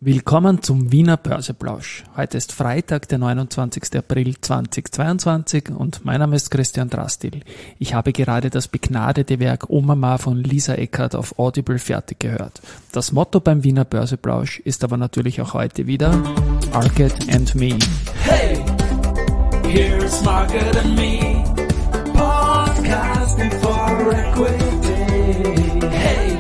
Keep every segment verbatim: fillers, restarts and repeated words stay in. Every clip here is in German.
Willkommen zum Wiener Börseplausch. Heute ist Freitag, der neunundzwanzigster April zweitausendzweiundzwanzig und mein Name ist Christian Drastil. Ich habe gerade das begnadete Werk Omama von Lisa Eckert auf Audible fertig gehört. Das Motto beim Wiener Börseplausch ist aber natürlich auch heute wieder Market and Me. Hey, here's Market and Me, podcasting for equity. Hey,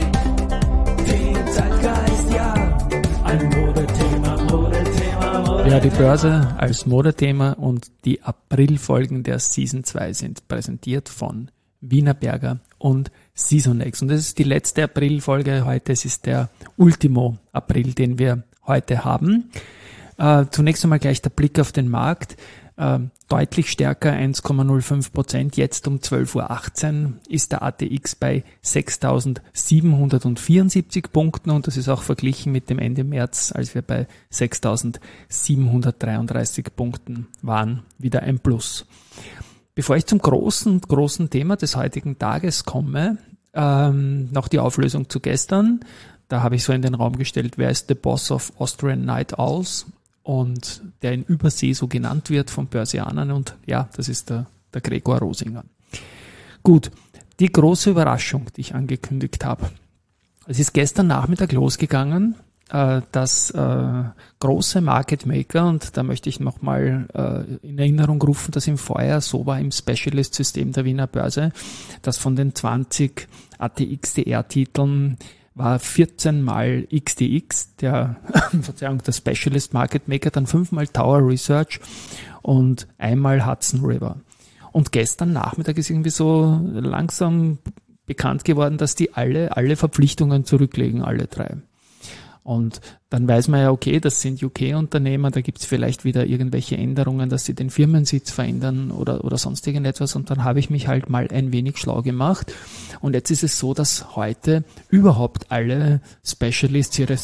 die Zeitgeist, ja. Ein Modethema, Modethema, Modethema. Ja, die Börse als Modethema und die Aprilfolgen der Season zwei sind präsentiert von Wienerberger und Seasonex. Und das ist die letzte Aprilfolge heute. Es ist der Ultimo April, den wir heute haben. Äh, zunächst einmal gleich der Blick auf den Markt. Äh, deutlich stärker, eins Komma null fünf Prozent. Jetzt um zwölf Uhr achtzehn ist der A T X bei sechstausendsiebenhundertvierundsiebzig Punkten und das ist auch verglichen mit dem Ende März, als wir bei sechstausendsiebenhundertdreiunddreißig Punkten waren, wieder ein Plus. Bevor ich zum großen, großen Thema des heutigen Tages komme, ähm, noch die Auflösung zu gestern. Da habe ich so in den Raum gestellt, wer ist the Boss of Austrian Night Owls? Und der in Übersee so genannt wird von Börsianern und ja, das ist der, der Gregor Rosinger. Gut, die große Überraschung, die ich angekündigt habe. Es ist gestern Nachmittag losgegangen, äh, dass äh, große Market Maker, und da möchte ich nochmal äh, in Erinnerung rufen, dass im Vorjahr so war im Specialist-System der Wiener Börse, dass von den zwanzig A T X D R-Titeln war vierzehn mal X T X, der, Verzeihung, der Specialist Market Maker, dann fünfmal Tower Research und einmal Hudson River. Und gestern Nachmittag ist irgendwie so langsam bekannt geworden, dass die alle, alle Verpflichtungen zurücklegen, alle drei. Und dann weiß man ja, okay, das sind U K-Unternehmer, da gibt's vielleicht wieder irgendwelche Änderungen, dass sie den Firmensitz verändern oder, oder sonst irgendetwas. Und dann habe ich mich halt mal ein wenig schlau gemacht. Und jetzt ist es so, dass heute überhaupt alle Specialists ihre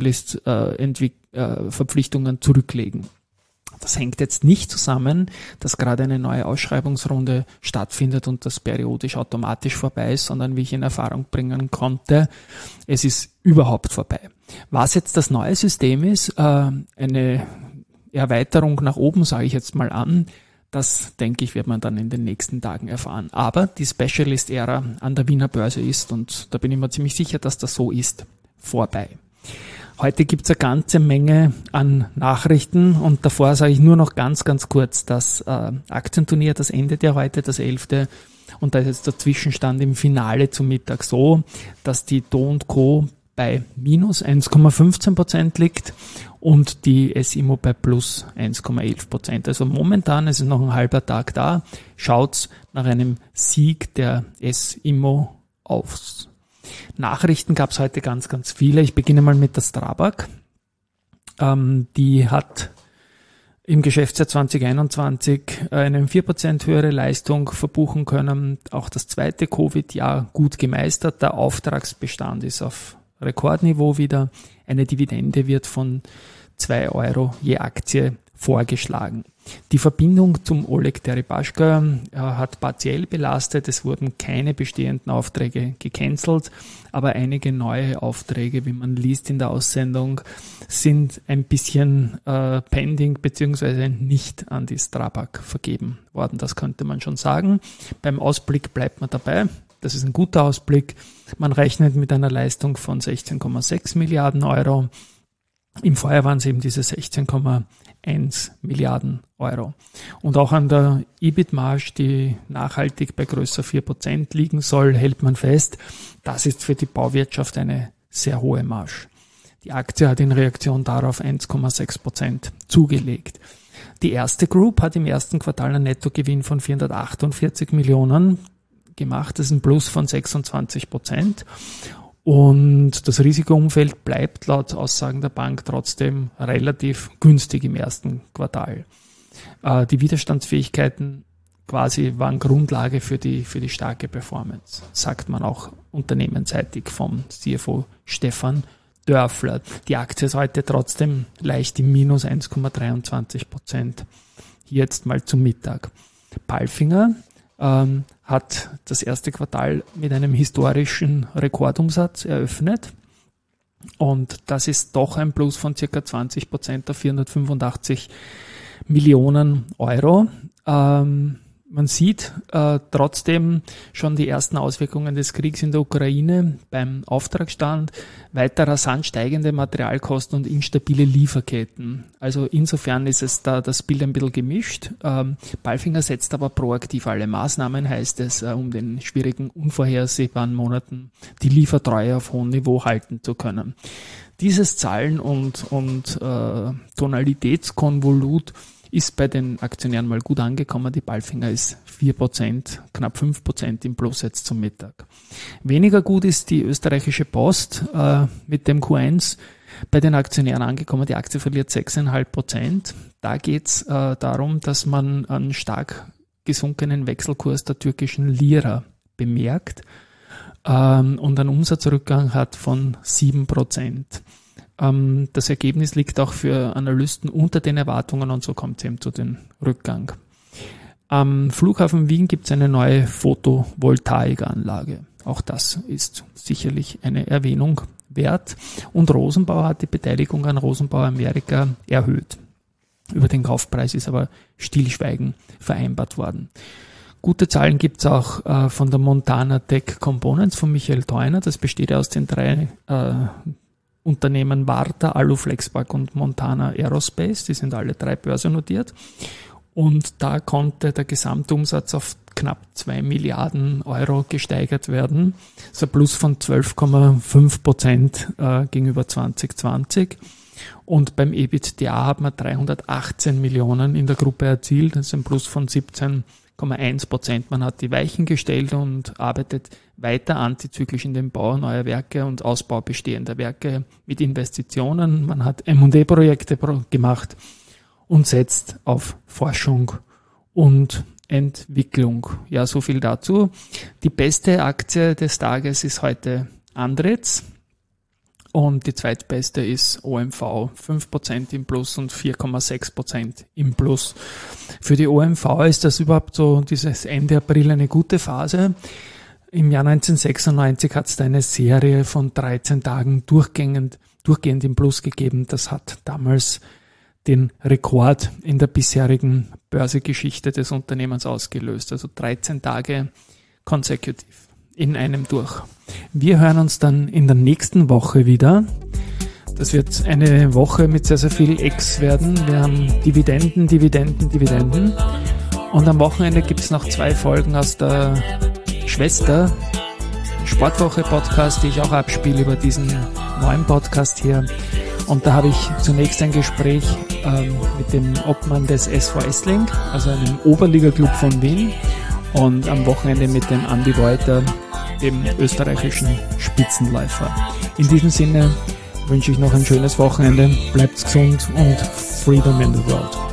Specialist-Verpflichtungen äh, äh, zurücklegen. Das hängt jetzt nicht zusammen, dass gerade eine neue Ausschreibungsrunde stattfindet und das periodisch automatisch vorbei ist, sondern wie ich in Erfahrung bringen konnte, es ist überhaupt vorbei. Was jetzt das neue System ist, äh, eine Erweiterung nach oben, sage ich jetzt mal an, das denke ich, wird man dann in den nächsten Tagen erfahren. Aber die Specialist-Ära an der Wiener Börse ist, und da bin ich mir ziemlich sicher, dass das so ist, vorbei. Heute gibt's eine ganze Menge an Nachrichten und davor sage ich nur noch ganz, ganz kurz, das äh, Aktienturnier, das endet ja heute, das elfte Und da ist jetzt der Zwischenstand im Finale zum Mittag so, dass die Do und Co. bei minus eins Komma fünfzehn Prozent liegt und die S I M O bei plus eins Komma elf Prozent. Also momentan, es ist noch ein halber Tag da, schaut's nach einem Sieg der S I M O aus. Nachrichten gab es heute ganz, ganz viele. Ich beginne mal mit der Strabag. Ähm, die hat im Geschäftsjahr zwanzig einundzwanzig eine vier Prozent höhere Leistung verbuchen können. Auch das zweite Covid-Jahr gut gemeistert. Der Auftragsbestand ist auf Rekordniveau wieder. Eine Dividende wird von zwei Euro je Aktie vorgeschlagen. Die Verbindung zum Oleg Deripaschka äh, hat partiell belastet. Es wurden keine bestehenden Aufträge gecancelt, aber einige neue Aufträge, wie man liest in der Aussendung, sind ein bisschen äh, pending bzw. nicht an die Strabag vergeben worden. Das könnte man schon sagen. Beim Ausblick bleibt man dabei. Das ist ein guter Ausblick. Man rechnet mit einer Leistung von sechzehn Komma sechs Milliarden Euro. Im Vorjahr waren es eben diese sechzehn Komma eins Milliarden Euro. Und auch an der E B I T-Marge, die nachhaltig bei größer vier Prozent liegen soll, hält man fest, das ist für die Bauwirtschaft eine sehr hohe Marge. Die Aktie hat in Reaktion darauf eins Komma sechs Prozent zugelegt. Die erste Group hat im ersten Quartal einen Nettogewinn von vierhundertachtundvierzig Millionen gemacht. Das ist ein Plus von sechsundzwanzig Prozent. Und das Risikoumfeld bleibt laut Aussagen der Bank trotzdem relativ günstig im ersten Quartal. Äh, die Widerstandsfähigkeiten quasi waren Grundlage für die, für die starke Performance, sagt man auch unternehmensseitig vom C F O Stefan Dörfler. Die Aktie ist heute trotzdem leicht im Minus eins Komma dreiundzwanzig Prozent. Jetzt mal zum Mittag. Palfinger ähm, hat das erste Quartal mit einem historischen Rekordumsatz eröffnet. Und das ist doch ein Plus von circa zwanzig Prozent auf vierhundertfünfundachtzig Millionen Euro. Ähm, man sieht äh, trotzdem schon die ersten Auswirkungen des Kriegs in der Ukraine beim Auftragsstand, weiter rasant steigende Materialkosten und instabile Lieferketten. Also insofern ist es da das Bild ein bisschen gemischt. Ähm, Palfinger setzt aber proaktiv alle Maßnahmen, heißt es, äh, um den schwierigen, unvorhersehbaren Monaten die Liefertreue auf hohem Niveau halten zu können. Dieses Zahlen- und, und äh, Tonalitätskonvolut ist bei den Aktionären mal gut angekommen. Die Palfinger ist vier Prozent, knapp fünf Prozent im Plus jetzt zum Mittag. Weniger gut ist die österreichische Post äh, mit dem Q eins bei den Aktionären angekommen. Die Aktie verliert sechs Komma fünf Prozent. Da geht es äh, darum, dass man einen stark gesunkenen Wechselkurs der türkischen Lira bemerkt ähm, und einen Umsatzrückgang hat von sieben Prozent. Das Ergebnis liegt auch für Analysten unter den Erwartungen und so kommt es eben zu dem Rückgang. Am Flughafen Wien gibt es eine neue Photovoltaikanlage. Auch das ist sicherlich eine Erwähnung wert. Und Rosenbauer hat die Beteiligung an Rosenbauer Amerika erhöht. Über den Kaufpreis ist aber Stillschweigen vereinbart worden. Gute Zahlen gibt es auch äh, von der Montana Tech Components von Michael Theuner. Das besteht ja aus den drei äh, Unternehmen Varta, Aluflexpark und Montana Aerospace, die sind alle drei börsennotiert. Und da konnte der Gesamtumsatz auf knapp zwei Milliarden Euro gesteigert werden. Das ist ein Plus von zwölf Komma fünf Prozent äh, gegenüber zwanzig zwanzig. Und beim EBITDA hat man dreihundertachtzehn Millionen in der Gruppe erzielt. Das ist ein Plus von siebzehn Komma eins Prozent. Man hat die Weichen gestellt und arbeitet weiter antizyklisch in den Bau neuer Werke und Ausbau bestehender Werke mit Investitionen. Man hat M und A-Projekte gemacht und setzt auf Forschung und Entwicklung. Ja, so viel dazu. Die beste Aktie des Tages ist heute Andritz. Und die zweitbeste ist O M V, fünf Prozent im Plus und vier Komma sechs Prozent im Plus. Für die O M V ist das überhaupt so, dieses Ende April eine gute Phase. Im Jahr neunzehnhundertsechsundneunzig hat es da eine Serie von dreizehn Tagen durchgehend, durchgehend im Plus gegeben. Das hat damals den Rekord in der bisherigen Börsegeschichte des Unternehmens ausgelöst. Also dreizehn Tage konsekutiv in einem durch. Wir hören uns dann in der nächsten Woche wieder. Das wird eine Woche mit sehr, sehr viel X werden. Wir haben Dividenden, Dividenden, Dividenden. Und am Wochenende gibt es noch zwei Folgen aus der Schwester Sportwoche Podcast, die ich auch abspiele über diesen neuen Podcast hier. Und da habe ich zunächst ein Gespräch ähm, mit dem Obmann des S V Essling, also einem Oberliga-Club von Wien. Und am Wochenende mit dem Andi Reuter, dem österreichischen Spitzenläufer. In diesem Sinne wünsche ich noch ein schönes Wochenende, bleibt gesund und Freedom in the World.